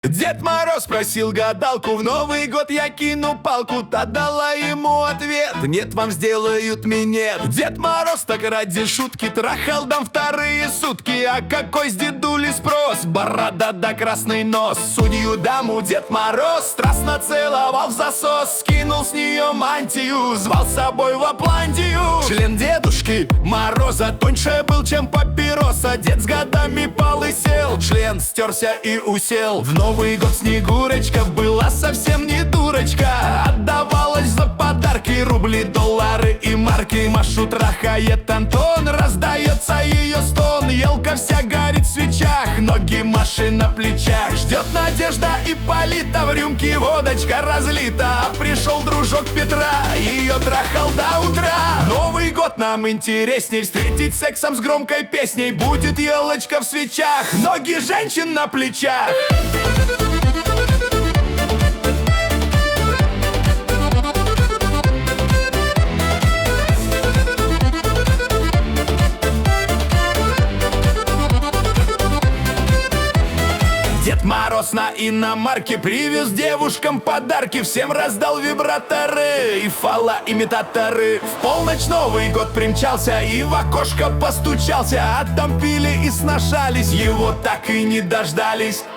Дед Мороз просил гадалку, в Новый год я кину палку. Та дала ему ответ: нет, вам сделают минет. Дед Мороз так ради шутки трахал дам вторые сутки. А какой с дедули спрос? Борода да красный нос. Судью даму Дед Мороз страстно целовал в засос. Скинул с нее мантию, звал с собой в Аплантию. Член Дедушки Мороза тоньше был, чем папироса. Дед с годами полысел, член стерся и усел. В Новый год Снегурочка была совсем не дурочка. Отдавалась за подарки рубли, доллары и марки. Машу трахает Антон, раздается ее стон. Елка вся горит в свечах, ноги Маши на плечах. Ждет Надежда Ипполита, в рюмке водочка разлита. А пришел дружок Петра, ее трахал до утра. Новый год нам интересней встретить сексом с громкой песней. Будет елочка в свечах, ноги женщин на плечах. Дед Мороз на иномарке привез девушкам подарки. Всем раздал вибраторы и фалоимитаторы. В полночь Новый год примчался и в окошко постучался. А там пили и сношались, его так и не дождались.